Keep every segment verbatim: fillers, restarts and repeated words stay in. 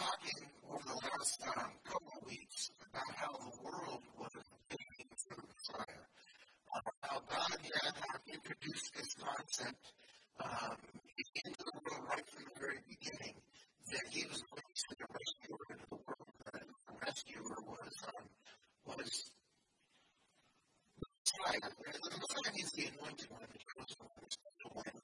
talking over the last um, couple of weeks about how the world was waiting for the Messiah. Uh, how God had uh, introduced this concept um, into the world right from the very beginning, that He was going to send a rescuer into the world. And the rescuer was um, was the Messiah. The Messiah is the anointed one, the chosen one, the special one.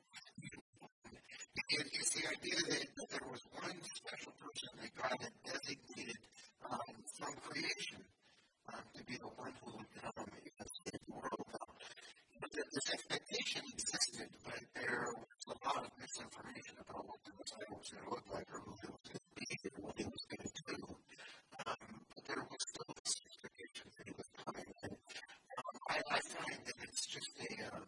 It is the idea that, that there was one special person that God had designated um, from creation um, to be the one who would come and save the world. But this expectation existed, but there was a lot of misinformation about what the Messiah was going to look like, or who he was going to be, or what he was going to do. Um, but there was still this expectation that he was coming. And um, I, I find that it's just a um,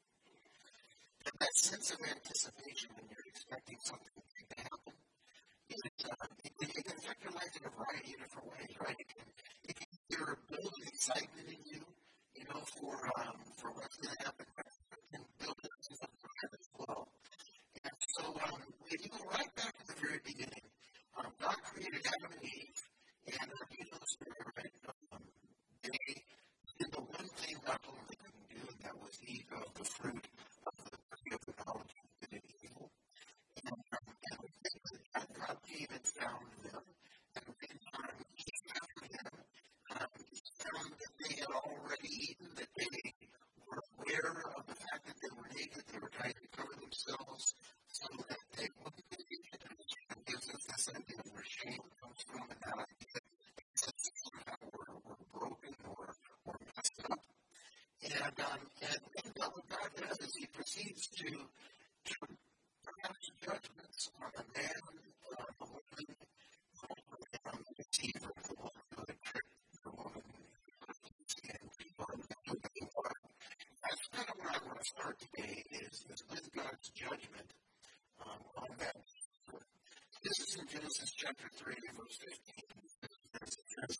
that sense of anticipation when you're expecting something to happen. It, uh, it, it can affect your life in a variety of different ways, right? It can, it can either build an excitement in you, you know, for um, for what's going to happen, it can build a sense of pride as well. And so, um, if you go right back to the very beginning, um, God created Adam and Eve, and uh, you know the story, right? Um, they did the one thing God told them they couldn't do, and that was eat of the fruit of the tree of the knowledge of good and evil. And, um, and we think that God came and found them, and in time He found them. Um, he found that they had already eaten, that they were aware of the fact that they were naked, they were trying to cover themselves so that they wouldn't be naked. And it gives us this idea of where shame comes from, and that idea that somehow we're, we're broken or, or messed up. And, um, and then what God does is He proceeds to, to pronounce judgments on the man, uh, the woman, um, the deceiver, the one who had tricked the woman, and people in the living water. That's kind of where I want to start today, is, is with God's judgment um, on that. This is in Genesis chapter three, verse fifteen. It says,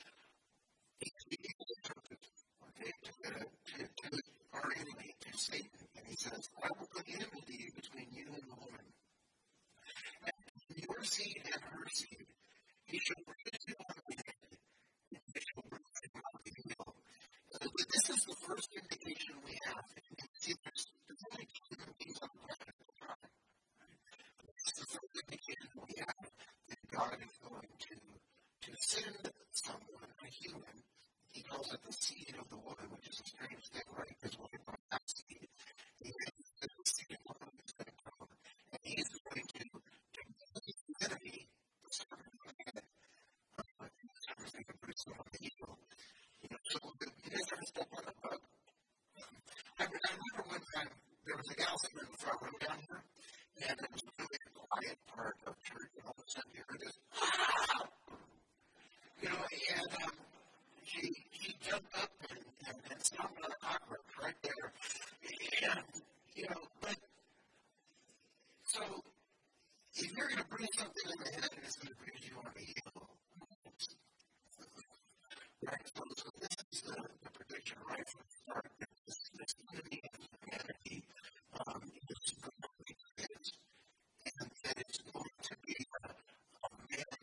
He speaks the serpent, okay, to, uh, to, to our enemy, to Satan, and He says, I will put enmity between you and the woman, and your seed and her seed. He shall bruise you on the head, and you shall bruise him on the heel. So this is the first indication we have. You can see there's, there's only two human beings on the planet at the time. This is the first indication we have that God is going to, to send someone, a human. He calls it the seed of the woman, which is a strange thing, right? Because we're going to have seed. He is the seed of the woman is going to come, and He is going to, to bruise the enemy, the serpent on the head. Uh, the serpent's going to bruise him on the heel. You know, so you guys ever step on a bug? I, I remember one time there was a gal sitting in the front row down here, and it was a really quiet part of church, and all of a sudden you heard this, ah! You know, and um, she, she jumped up and, and, and stomped on a cockroach right there. And, you know, but, so, if you're going to bring something in the head and it's going to bruise you on the heel, right? So, so this is the, the prediction right from the start that this, this enemy of humanity um, is going to be fixed, and that it's going to be a, a man.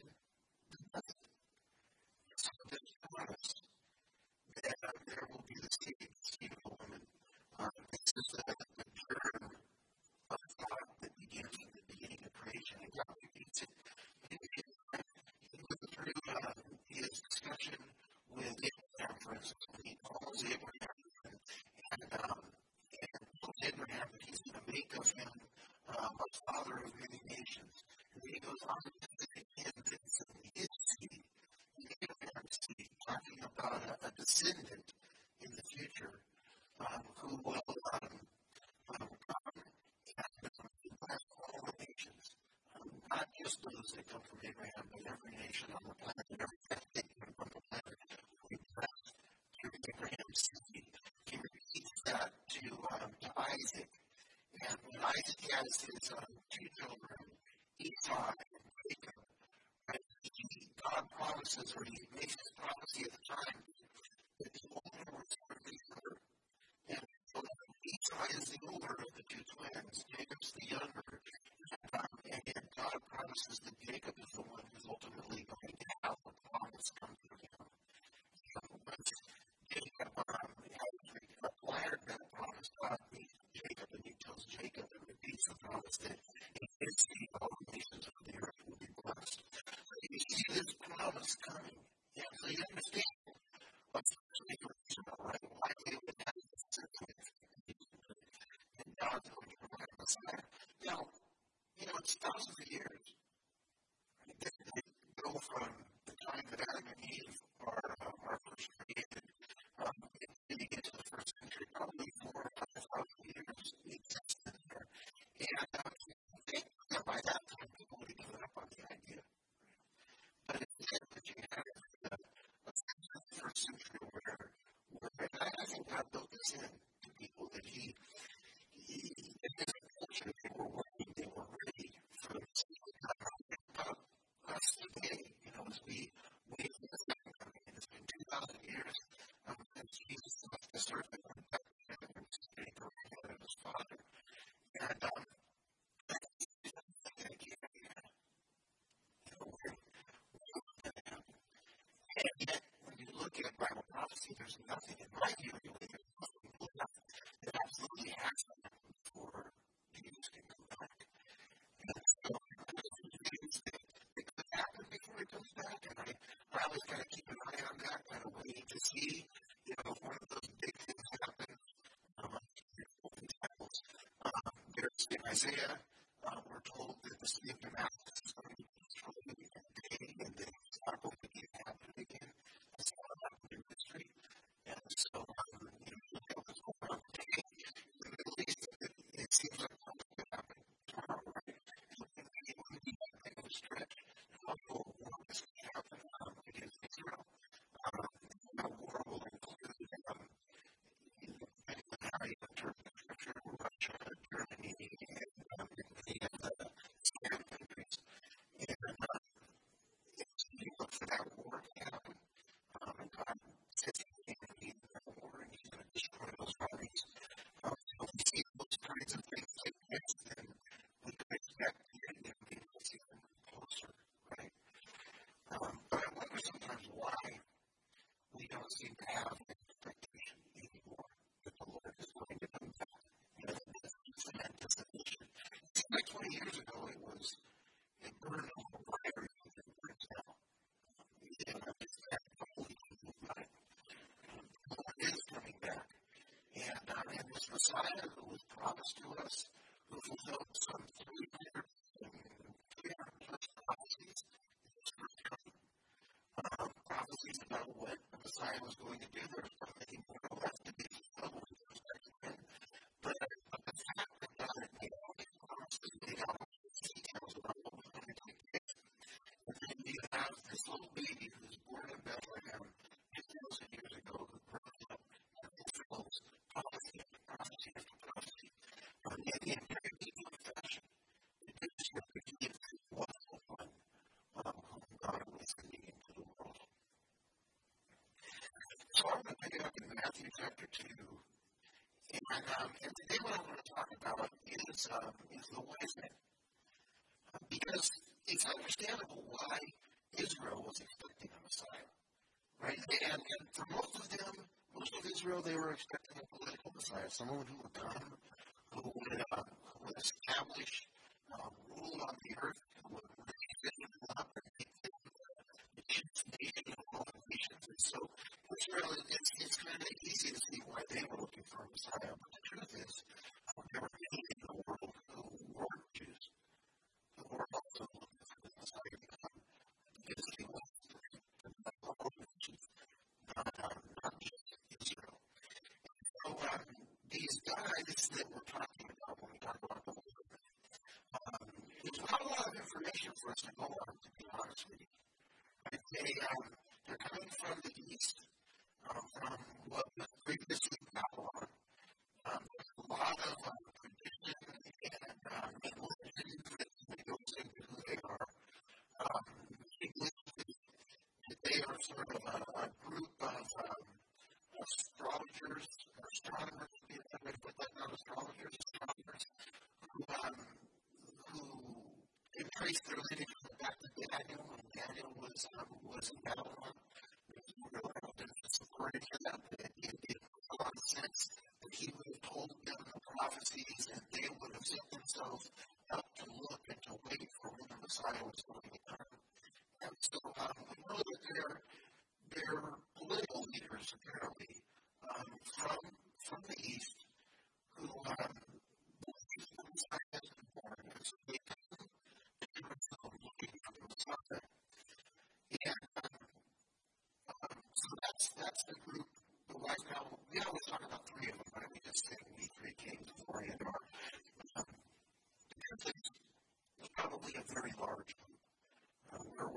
So there's a promise that uh, there will be the seed, the seed of a woman. Um, this is the, the germ of God that begins in the beginning of creation, and God begins it. And he went through uh, his discussion with Abraham, for instance, when he calls Abraham and, and, um, and tells Abraham that he's going to make of him um, a father of many nations. And then he goes on to say again that it's his seed, Abraham's seed, talking about a, a descendant in the future um, who will um, um, come and um, bless all the nations. Um, not just those that come from Abraham, but every nation on the planet, every ethnic on the planet will be blessed through Abraham's seed. He repeats that to, um, to Isaac. And when Isaac has his um, two children, Esau and Jacob, right, he, God promises, or He makes His prophecy at the time, that the older was going to be younger. And so Esau is the older of the two twins, Jacob's the younger. Um, and God promises that Jacob is the one who's ultimately from the time that Adam and Eve are, uh, are first created, um, getting into the first century, probably four or five thousand years existed there. And um, I think that by that time people would have given up on the idea. But instead, that you have a, a first century where, where I, I think God built this in to people that He, he in His culture, they were working, they were ready for this. About us today, you know, as we wait for the second coming, and it's been two thousand years um, since Jesus left this earth and went back to heaven and was sitting at the right hand of His Father. And um, and yet, when you look at Bible prophecy, there's nothing in my view anyway, there's nothing that absolutely has to happen before Jesus can come back. And so, things that, that could happen before He comes back, and I, I always kind of keep an eye on that, kind of waiting to see, you know, if one of those big things happens. Um, um, there's in Isaiah, uh, we're told that the city of Damascus is going to be destroyed in a day, and then it's not going to be inhabited again. That's not happened in history. And so, um, you know, look at what's going on today in the Middle East. It, it seems like something could happen tomorrow, right? It wouldn't be that big of a stretch. Also, a war is going to happen um, against Israel. Um, that war will include, um, depending on how you interpret Scripture, Russia, Germany, and um, many of the Islam countries. And um, if you look for that war to happen, um, and God says He can't lead that war, and He's going to destroy those armies. Um, so we see those kinds of things take place, then we can expect you know, maybe we'll see them closer, right? Um, but I wonder sometimes why we don't seem to have an expectation anymore that the Lord is going to come back. You know, it's an anticipation. It seemed like twenty years ago it was it burned over fire and it burns now. And I just had a holy people right. The Lord is coming back. And, uh, and this Messiah who was promised to us, who fulfilled some three hundred plus prophecies, um, prophecies about what the Messiah was going to do. There's something more left to be fulfilled with respect to Him. But, but the fact that God had made all these promises, made all these details about what was going to take place, and then you have this little baby who was born in Bethlehem two thousand years ago who grows up and fulfills prophecy after prophecy after prophecy. Um, and in very detailed fashion, it demonstrates that He is the wonderful one um, whom God was sending into the world. So I'm going to pick it up in Matthew chapter two. And, um, and today what I want to talk about is, um, is the wise men. Uh, because it's understandable why Israel was expecting a Messiah. Right? And, and for most of them, most of Israel, they were expecting a political Messiah, someone who would come, who would, uh, who would establish uh, rule on the earth, who would raise Israel up and make them the chief nation of all the nations. And so Israel, it's, it's kind of easy to see why they were looking for a Messiah. But the truth is, uh, there were many in the world who weren't Jews, who were also looking for the Messiah to come because He was the whole nation, not, um, not just Israel. So um, these guys that we're talking about when we talk about the Lord, um, there's not a lot of information for us to go on, to be honest with you. Right? They, um, they're coming from the east, um, from what was previously Babylon. Um, there's a lot of um, tradition and um, and legend that goes into who they are. Um, they believe that they are sort of a, a group of um, astrologers, or astronomers, you know, I'm going to put that down, astrologers, astronomers, who, um, who can trace their lineage back to Daniel, and Daniel was, um, was in Babylon. There's real evidence supporting that, that it made a lot of sense that he would have told them the prophecies, and they would have set themselves up to look and to wait for when the Messiah was going to come. And so um, we know that they're, they're political leaders, apparently, um, from, from the east, who um, believe the Messiah has been born, and so they come to Jerusalem looking for the Messiah.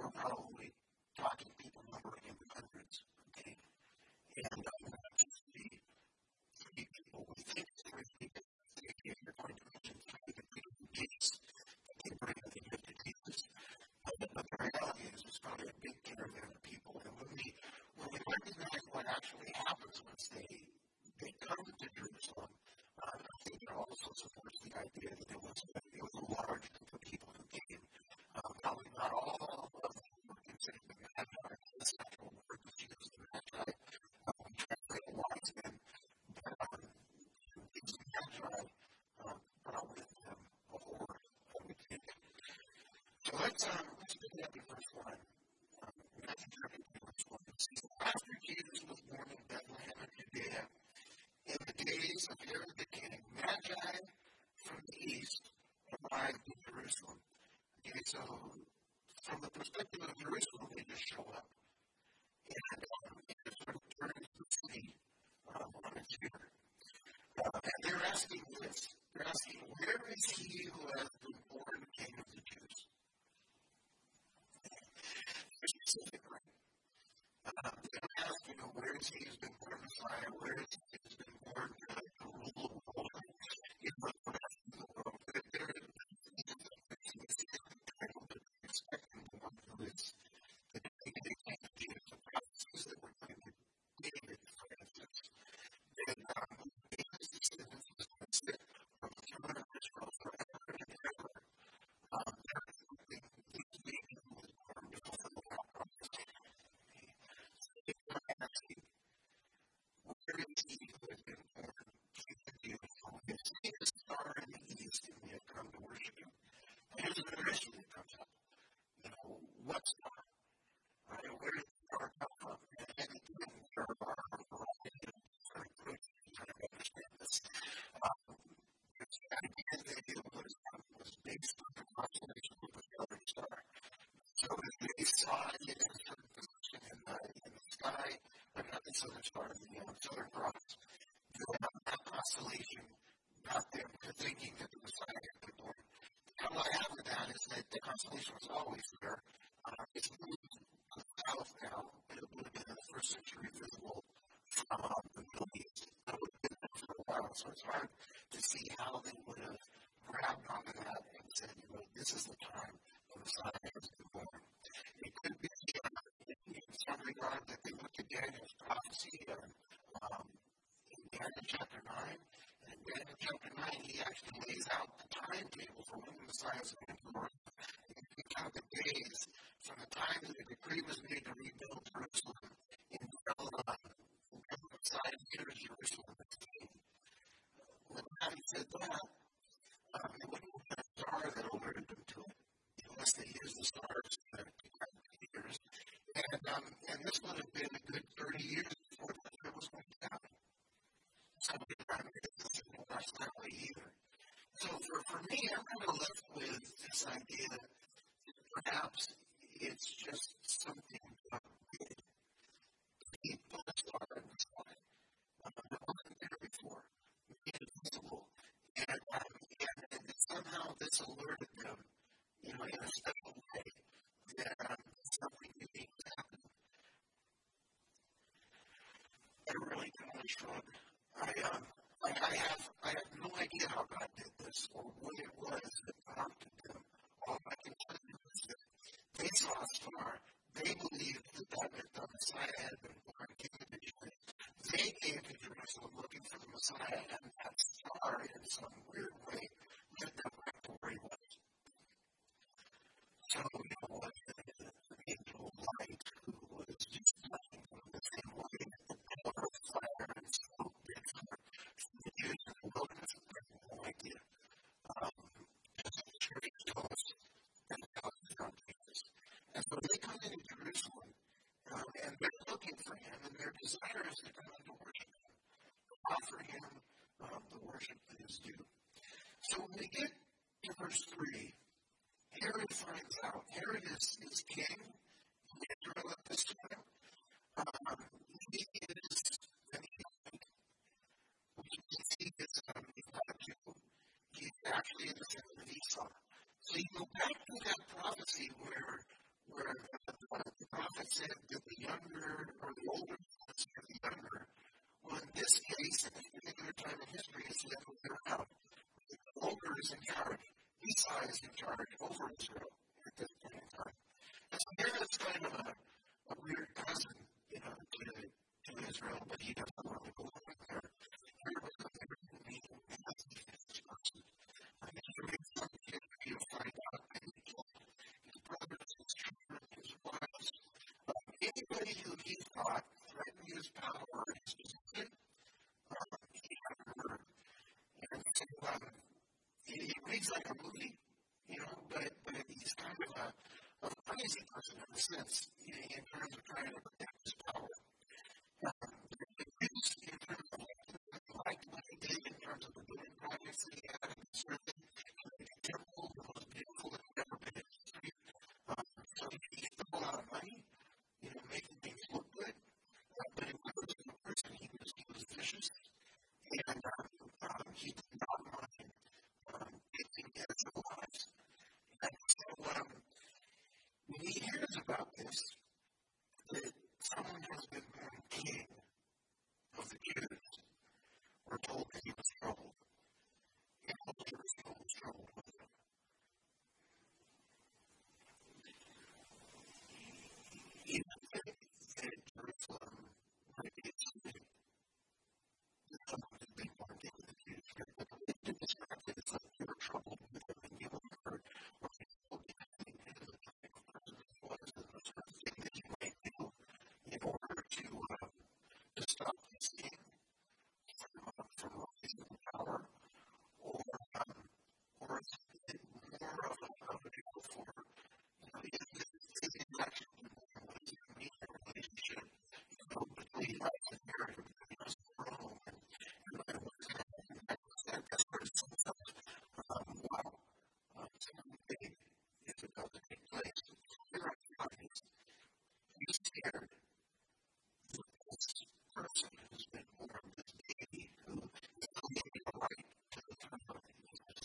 we're probably talking people numbering in the hundreds. Okay? And um, not just the three people. We think three people. If you're going to mention three people who Jesus, they bring the gift to Jesus. But, but the reality is, it's probably a big caravan of people. And when we when we recognize what actually happens once they they come to Jerusalem, uh, I think it also supports the idea that it was it was a large group of people who came. Um, probably not all of them were considered the Magi. That's the actual word that's used, the Magi. Um, we translate wise men, but um, these Magi um, brought with them a horde, I would think. So let's, um, let's pick it up in verse one. Um, Matthew chapter two, verse one. It says, after Jesus was born in Bethlehem of Judea, in the days of Herod the king, Magi from the east arrived in Jerusalem. Okay, so from the perspective of Jerusalem, they just show up. And um, it sort of turns the city um, on its ear. Uh, and they're asking this. They're asking, where is he who has been born king of the Jews? Specifically. Um, they don't ask, you know, where is he who's been born Messiah? Where is he who's been born to, to rule the world? You know, the rest of the world. They're, they're, expecting the one who is the day-to-day king of David, the prophecies that were going to David, for instance. And um, David's descendants was going to sit on the throne of Israel forever and ever. Um, they're expecting this baby who was born to fulfill that prophecy. So they're asking, where is he who has been born king of David? For we have seen a star in the east, and we have come to worship him. And here's the question that comes up. You know, what's star? Right? Where does the star come from? And again, there are a variety of different approaches to trying to understand this. Um, the idea that it was, um, was based on the constellation of the Southern Star. So if they saw it in a certain position in the, in the sky, but not the Southern Star, the um, Southern Cross, then um, that constellation got them to thinking that the Messiah had been born. And what I have with that is that the constellation was always there. Uh, it's moved to the south now, but it would have been in the first century visible from um, the Middle East. It would have been there for a while, so it's hard to see how they would have grabbed onto that and said, you know, this is the time the Messiah has been born. It could be uh, in some regard that they looked at Daniel's prophecy and, um, in Daniel chapter nine. And in Daniel chapter nine, he actually lays out the timetable for when the Messiah is going to be born. And you can count the days from the time that the decree was made to rebuild Jerusalem until uh, the Messiah enters Jerusalem as king. When having said that, um, it wouldn't have been a star that alerted them to it, unless they used the stars to count the years. And, um, and this would have been a good thirty years before that was going to happen. So it doesn't watch that way either. So for, for me, I'm kind of left with this idea that perhaps it's just something God did. He put a star in the sky. Um, that wasn't there before. It made it visible. And, um, and, and somehow this alerted them, you know, in a special way that um, something unique happened. I really kind of shrug. I, um, I, I have I have no idea how God did this or what it was that prompted them. All I can tell you is that they saw a star. They believed that that meant the Messiah had been born king of the Jews. They came to Jerusalem looking for the Messiah, and that star, in some weird way, led them back to where he was. So, you know, what the angel of light who was just nothing from the same way that the pillar of fire and smoke did for the Jews in the wilderness. I have no idea. Um, as the church told us, and God is not Jesus. And so they come into Jerusalem, um, and they're looking for him, and their desire is to come in to worship him, to offer him um, the worship that is due. So when we get to verse three, Herod finds out. Herod is, is king in Israel at this time. Um, he is an Edomite, which means he is um, not a Jew. He's actually a descendant of Esau. So you go back to that prophecy where, where said that the younger or the older was the younger. Well, in this case, at this particular time in history, it's the other way around. The older is in charge. Esau is in charge over Israel at this point in time. And so Herod's kind of a, a weird cousin, you know, to, to Israel, but he doesn't want to go over there. Herod was a very mean and that's the person. I mean, you read some history, you'll find out that he killed his brothers, his children, his wives. Um, anybody who he thought threatened his power or his position, um, he had murdered. And so, um, he, he reads like a movie, you know, but, but he's kind of a, a crazy person in a sense, you know, in terms of trying to protect his power. Um, the Jews, in terms of like what he did in terms of the building projects that he had in the city, the temple, the most beautiful that had ever been in history. Um, so he spent a lot of money, you know, making things look good. Uh, but in terms of the person, he was, he was vicious, and um, um, he did not mind um, taking innocent lives. And so um, when he hears about this, that someone has been born king of the Jews, we're told that he was troubled. And all Jerusalem was troubled with him. Even that Jerusalem might be a city that someone had been born king of the Jews. But it did describe it as like you were troubled with him and you heard what he told you and the type of person he was and the sort of thing that you might do in order to, um, to stop this king from, uh, from rising to power, or um, or is it more of a, of a deal for, you know, is it, is it actually what does it mean in a relationship, you know, between us and Herod and between us and Rome, and, and what is happening, and that, that sort of stuff. Um, wow. Um, something big is about to take place. Herod finds he's scared that this person who's been born, this baby, who is claiming a right to the throne of Jesus,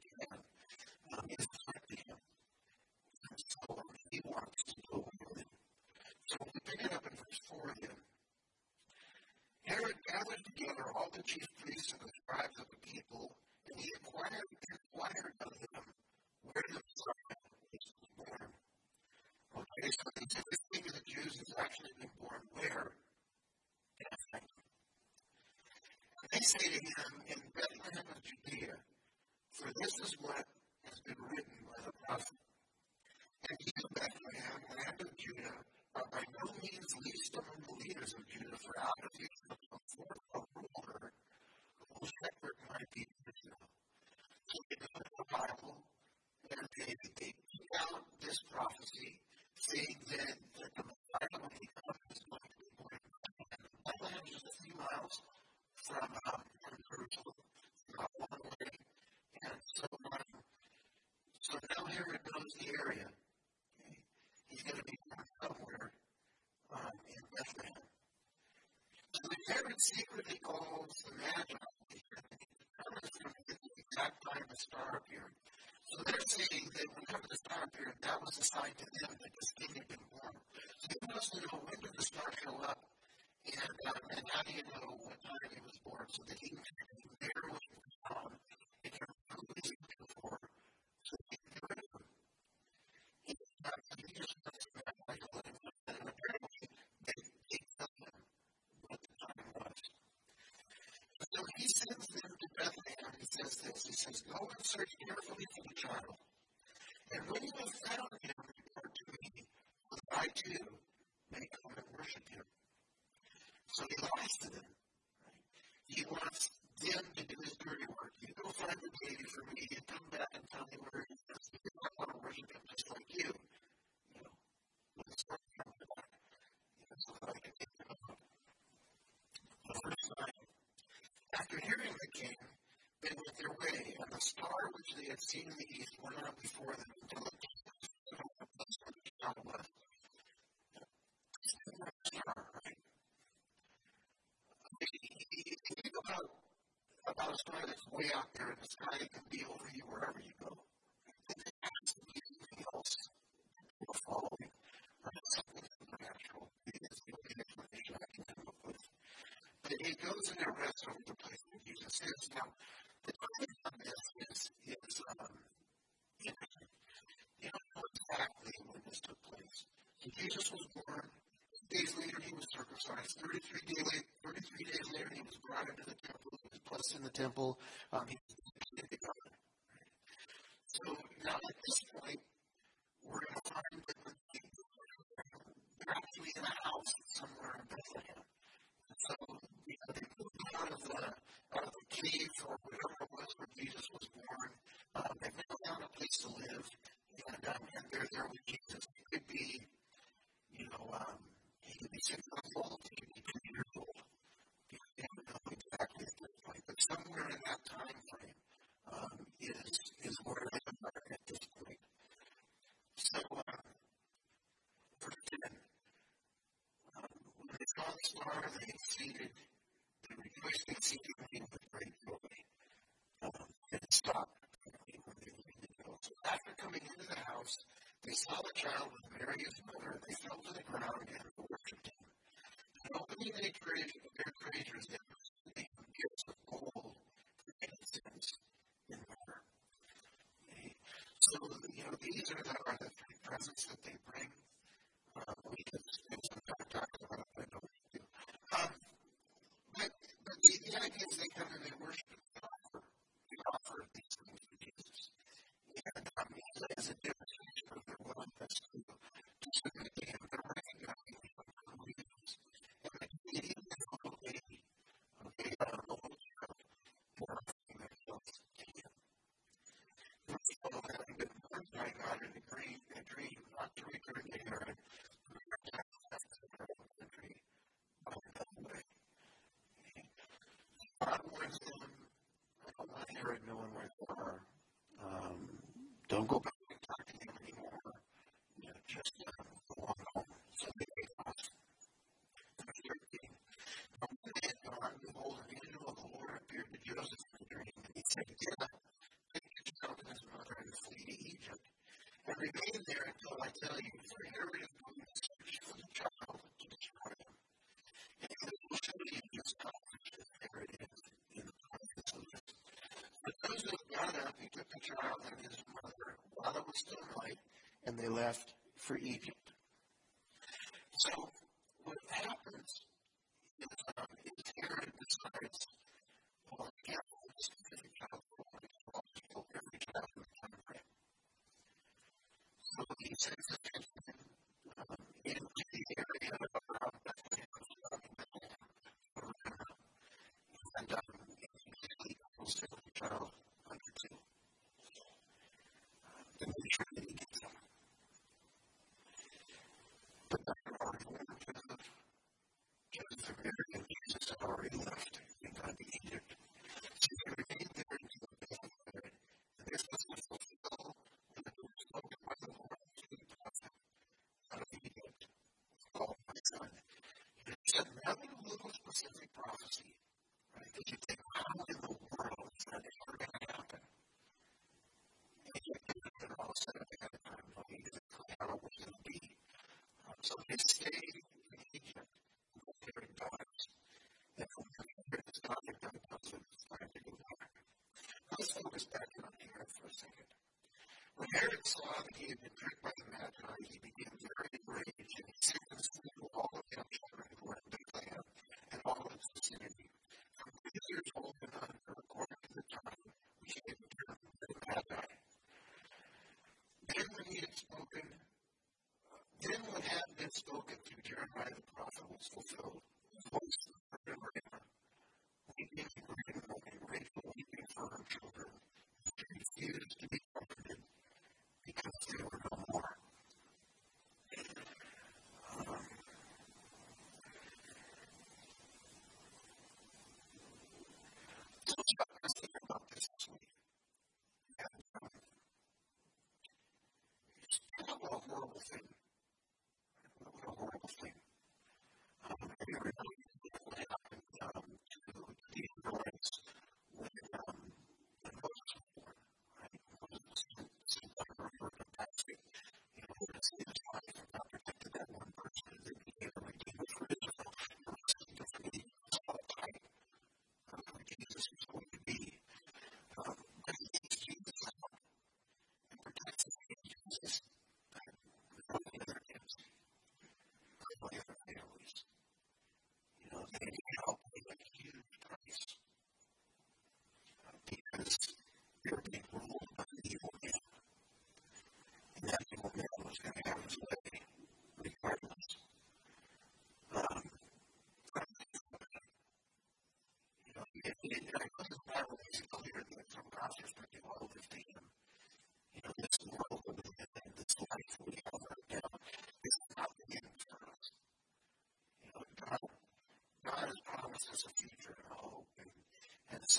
um, is threatening him. And so um, he wants to go with him. So we pick it up in verse four again. Herod gathered together all the chief priests and the scribes of the people, and he inquired, inquired of them where the Messiah was born. Okay, so he said this king of the Jews has actually been born where? In Bethlehem. And they say to him, in Bethlehem of Judea, for this is what has been written by the prophet. And you, Bethlehem, land of Judah, are by no means least among the leaders of Judah, for out of you shall come forth a ruler who will shepherd my people Israel. So they go to the Bible, and they, they pick out this prophecy, saying that, that the Messiah, when he comes, is going to be born in Bethlehem. Bethlehem is just a few miles from, um, from Jerusalem. It's not one way. And so, um, so now Herod knows the area. Okay? He's going to be born somewhere um, in Bethlehem. So Herod secretly calls the Magi, from the exact time the star appeared. So they're saying that whenever the star appeared, that was a sign to them that this king had been born. So he wants to know, when did the star show up? And, um, and how do you know what time he was born? So that he can narrow it down in terms of who he's looking for, so he can get rid of him. And, um, he just wants to know why to let him know. And apparently, they, they tell him what the time was. So he sends them to Bethlehem. He says this. He says, go and search carefully for the child. And when you have found him, report to me, so that I too may come and worship him. So he lies to them. Right? He wants them to do his dirty work. You go find the baby for me and come back and tell me where he is. Because I want to worship him just like you. You know, when the star comes back, you know, so that I can take him up. Verse nine. After hearing the king, they went their way, and the star which they had seen in the east went on before them until it came to the place where the child was. Star, right? Think about, about a star that's way out there in the sky. It can be over you wherever you go. And there has to be anything else that will follow you. Right? Something supernatural. losing their rest over the place where Jesus is. Now, the timing on this is, is um, interesting. You don't know exactly when this took place. So Jesus was born. Days later, he was circumcised. thirty-three, day late, thirty-three days later, he was brought into the temple. He was placed in the temple. Um, he was dedicated to God. So now at this point, we're going to find that they're actually in a house somewhere in Bethlehem. So, you know, they moved out of the, out of the cave or whatever it was where Jesus was born. Um, they've now found a place to live, and, um, and they're there with Jesus. He could be, you know, um, he could be six months old, he could be two years old. You don't know exactly at this point, but somewhere in that time frame um, is, is where they are at this point. So, uh, verse ten. Um, when they saw the star, they exceeded, they rejoiced exceedingly with great joy. Um, and stopped when they began to go. So after coming into the house, they saw the child with Mary his mother, and they fell to the ground and worshipped him. And opening their treasures, their treasures, they gave them gifts of gold, frankincense, and myrrh. Okay. So, you know, these are the, are the three presents that they bring. Um, we can spend some time talking about it, but I don't need to. Um, but but the, the idea is they come and they worship and they offer, they offer these things to Jesus. And um, as a demonstration of their willingness to, to submit to him, they're recognizing him for who he is. And they even this little baby, okay, a little child, they're offering themselves to him. Verse twelve, having been warned by God in a dream, a dream not to return to Herod, who had left the country by another way. God warns them, I don't want Herod knowing where they are. Um, don't go back and talk to him anymore. You know, just um, go on home. So they take off. Verse thirteen. Now when they had gone, behold, an angel of the Lord appeared to Joseph in a dream, and he said, get up, take your child and his mother, and flee to Egypt, and remain there until I tell you, for Herod is going to search for the child to destroy him. And he will show you just how precious Herod is in the promise of this. But Joseph got up, he took the child and his mother while it was still night, and they left for Egypt. So, what happens is, um, is Herod decides, well, I can't hold a specific child for one, I'll kill every child in the country. So, he sends his henchmen um, into the area around Bethlehem, surrounding Bethlehem, and um, he immediately kills every child under two. Then they try to get them. But they're already warned Joseph. Joseph married and Jesus had already left and gone to Egypt. So they remained there until the death of Herod. And this was to fulfill what had been spoken by the Lord through the prophet out of Egypt, called my son. And he said, rather a little specific prophecy, right? That you think, how in the world is that ever going to happen? And yet, they're all set up ahead of time, knowing exactly how it was going to be. Um, so they stayed in Egypt until Herod dies. And from there, Herod is not a young person, it's time to go back. Let's focus back on Herod for a second. When Herod saw that he had been tricked by the Magi, he became very enraged, and he sent and slew all of the children who were in Bethlehem and all of its vicinity, from three years old and under, according to the time which he had determined for the Magi. Then when he had spoken, then what had been spoken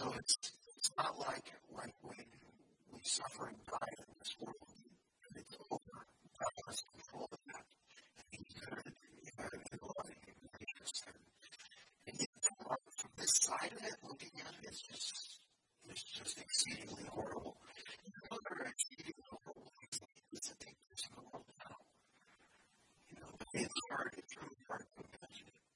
So it's it's not like when when we suffer and die in this world and it's over. God has control of that. And He's good and and loving and gracious. And, and yet from, from this side of it, looking at it, it's just it's just exceedingly horrible. You know, there are exceedingly horrible things that take place in the world now. You know, it's hard, it's really hard to imagine it.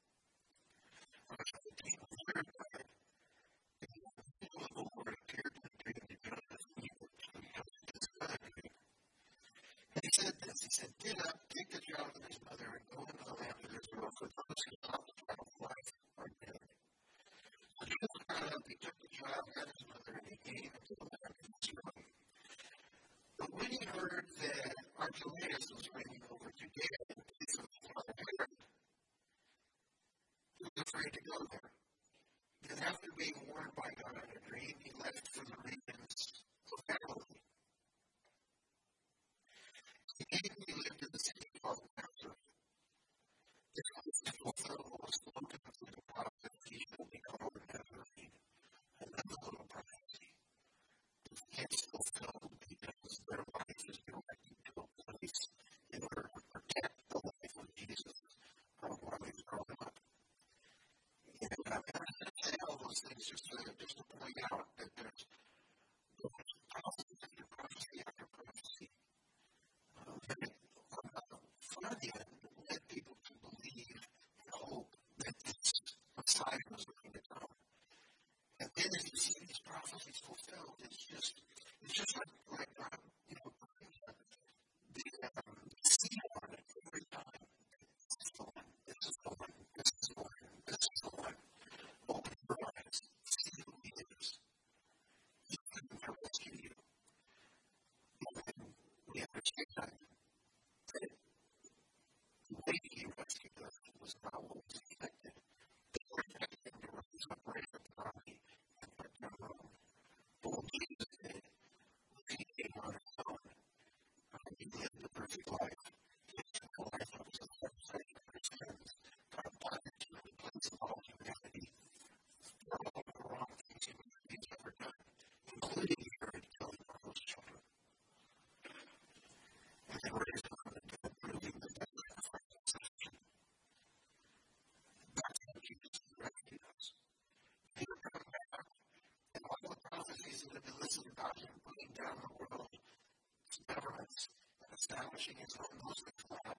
The third time, the Lord appeared to David in Jonathan Egypt, because of his gratitude. And he said this, he said, get up, take the child and his mother, and go into the land of Israel, for those who sought the child of life are dead. So Joseph got up, he took the child and his mother, and he came into the land of Israel. But when he heard that Archelaus was reigning over Judea in place of his father Herod, he was afraid to go there. Then after being warned by God in a dream, he left for the regions of Galilee. He came and he lived in the city called Nazareth. This was to fulfill what was spoken through the prophet, he shall be called a Nazarene. And then the little prophecy. It gets fulfilled because their life is directed to a place in order to protect the life of Jesus from while he's growing up. And I'm going to say all those things just to, just to point out that there's, there's prophecy after prophecy after prophecy. Um, that on the front end led people to believe and hope that this Messiah was going to come. And then as you see these prophecies fulfilled, it's just, it's just like, like God, you know, the um, seal on it every time. This is the one, this is the one, this is the one, this is the one. Open your eyes, see who He is. He can rescue you. And we understand that the way He rescued us was not what was expected. They were expecting Him to rise up right at the body and put down Rome. But what Jesus did was He came on His own. And He lived the perfect life. He took the life of His outside of His sins. God applied to the place of all humanity. For all of the wrong things He's ever done, including Herod killing all those children. And then raised Him from the dead, proving the death of the resurrection. That's how Jesus rescued us. He would come back, and all the prophecies that have been listed about Him putting down the world, His governments, and establishing His own Muslim flag.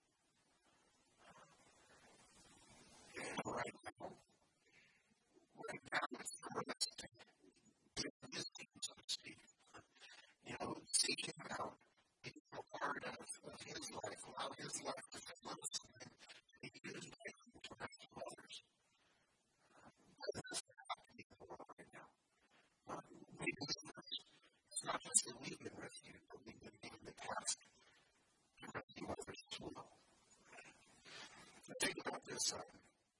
And right now, right now it's the resting. Doing His team, so to speak. You know, seek Him out, be a part of, of His life, allow His life to flow through Him, and be used by Him to rescue others. But that's not happening in the world right now. Um, we believers, it's not just that we've been rescued, but we've been given the task to rescue others as well. So think about this. Um,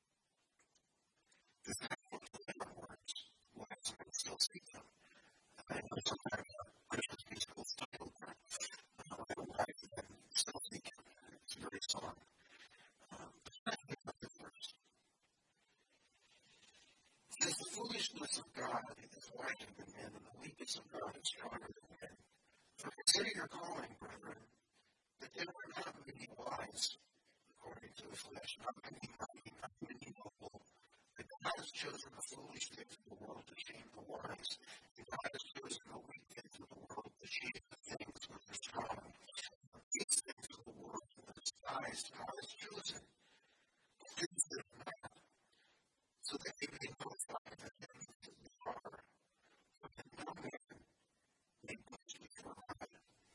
this actual deliver words, why someone still seek them. I know sometimes Christian musicals titled that. Why them still seek Him. It's a great song. Um, but think about this verse. It says, the foolishness of God is wiser than men, and the weakness of God is stronger than men. For consider your calling, brethren, that there were not many wise, according to the flesh, not many mighty, not many noble. But God has chosen the foolish things of the world to shame the wise, and God has chosen the weak things of the world to shame the things which are strong. These things of the world and the despised God has chosen, the things that are not, so that He may glorify the things that are, so that no man may boast before God.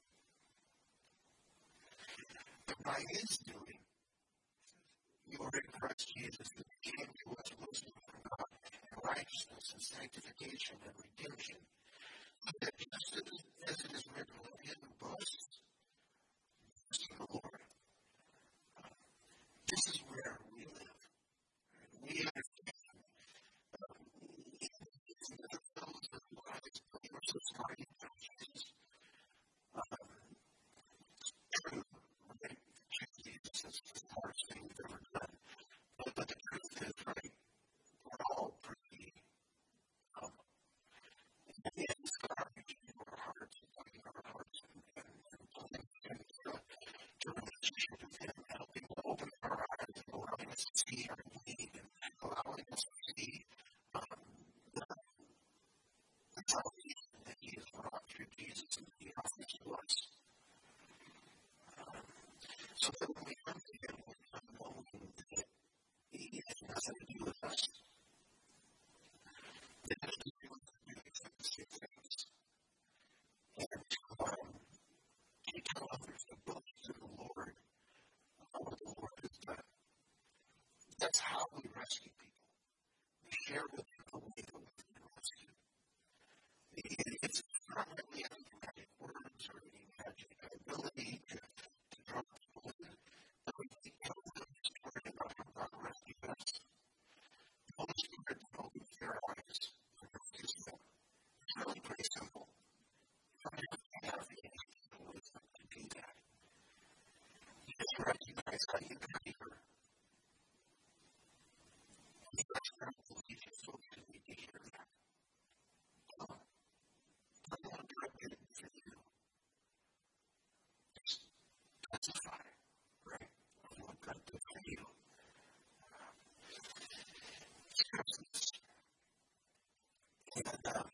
But by His doing, you are in Christ Jesus, that came to us wisdom from God, and righteousness, and sanctification, and redemption. So that just as it is written, let him who boasts, boast in the Lord. This is where we live. We understand. Um, it's not those that are wise, but we are so sorry about Jesus. Um, true, right? Jesus is the hardest thing we've ever done. But, but the truth is, right, we're all pretty um, us to see our need and allowing us to see um, the, the salvation that He has brought through Jesus and He offers to us. Um, so that when we come to Him, we come knowing that He has nothing to do with us. It has to do with the doing of the same things. And um, to tell others to boast in the Lord about what the Lord has done. That's how we rescue people. We share with them the way that we've been rescued. It's not really having magic words or any magic ability to, to draw people in, but we tell them the story about how God rescued us. The Holy Spirit opens their eyes and rescues them. It's really pretty simple. You don't have to have anything with them to do that. You just recognize how you can hear. And you just have to believe you so you need to hear that. Um, I want to direct it for you. Just testify, right? Of what God did for you. And um,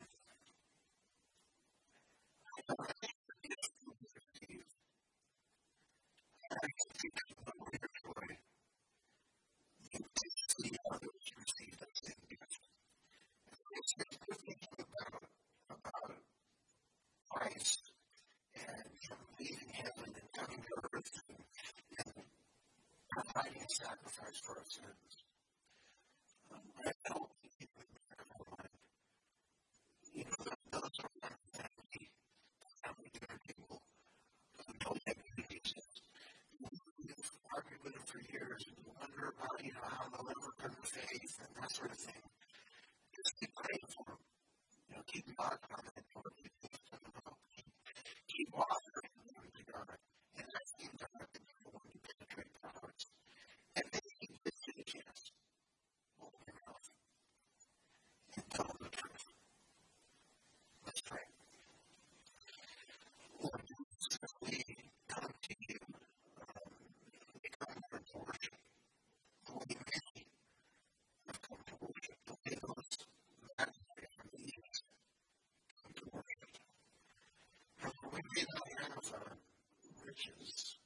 I think the gift that we receive, I can think of no greater joy than to see others receive that same gift. It's been good thinking about, about Christ and Him leaving heaven and coming to earth and, and providing a sacrifice for our sins. Um, I know people in everyone, you know, those are one of the family, family dinner people who don't have any Jesus. You've argued with them for years and you wonder about, you know, how they'll ever come to faith and that sort of thing. Just keep praying for them. You know, keep knocking on that door. Keep lifting them up. Keep, keep offering them to God. And that means I'm not going to be the one to penetrate their hearts. And then He gives you the chance. Open your mouth and tell them the truth. Let's pray. Lord Jesus, as we come to you, um, we come here to worship. The way many have come to worship. The way those magistrate from the east come to worship. And we may not have uh, riches